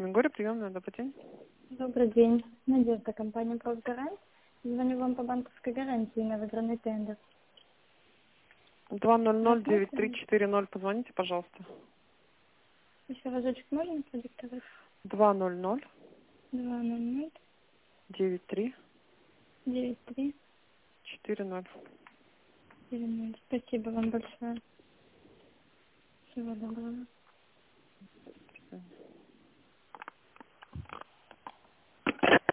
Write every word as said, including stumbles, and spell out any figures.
Мингория, приемная, добрый день. Добрый день. Надежда, компания «Профгарант». Звоню вам по банковской гарантии на выигранный тендер. два ноль ноль девять три Рассмотрим. четыре ноль, позвоните, пожалуйста. Еще разочек можно продиктовать? два ноль ноль два ноль ноль девять три девять три четыре ноль. четыре ноль. Спасибо вам большое. Всего доброго.